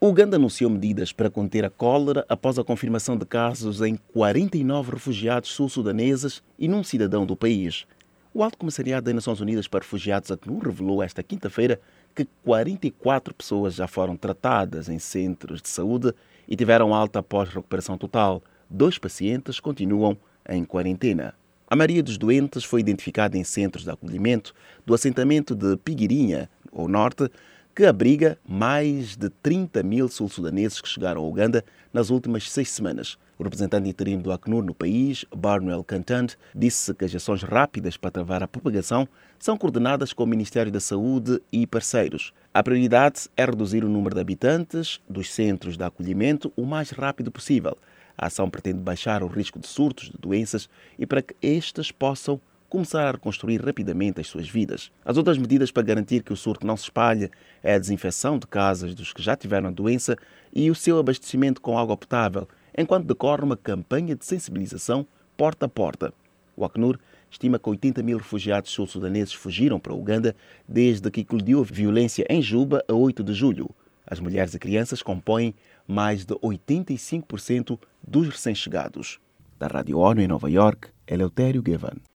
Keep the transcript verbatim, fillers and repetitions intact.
O Uganda anunciou medidas para conter a cólera após a confirmação de casos em quarenta e nove refugiados sul-sudaneses e num cidadão do país. O Alto Comissariado das Nações Unidas para Refugiados, ACNUR, revelou esta quinta-feira que quarenta e quatro pessoas já foram tratadas em centros de saúde e tiveram alta após recuperação total. Dois pacientes continuam em quarentena. A maioria dos doentes foi identificada em centros de acolhimento do assentamento de Piguirinha, ao norte, que abriga mais de trinta mil sul-sudaneses que chegaram ao Uganda nas últimas seis semanas. O representante interino do ACNUR no país, Barnwell Cantant, disse que as ações rápidas para travar a propagação são coordenadas com o Ministério da Saúde e parceiros. A prioridade é reduzir o número de habitantes dos centros de acolhimento o mais rápido possível. A ação pretende baixar o risco de surtos de doenças e para que estes possam começar a reconstruir rapidamente as suas vidas. As outras medidas para garantir que o surto não se espalhe é a desinfecção de casas dos que já tiveram a doença e o seu abastecimento com água potável, enquanto decorre uma campanha de sensibilização porta a porta. O ACNUR estima que oitenta mil refugiados sul-sudaneses fugiram para o Uganda desde que eclodiu a violência em Juba a oito de julho. As mulheres e crianças compõem mais de oitenta e cinco por cento dos recém-chegados. Da Rádio ONU em Nova York, Eleutério Gavan.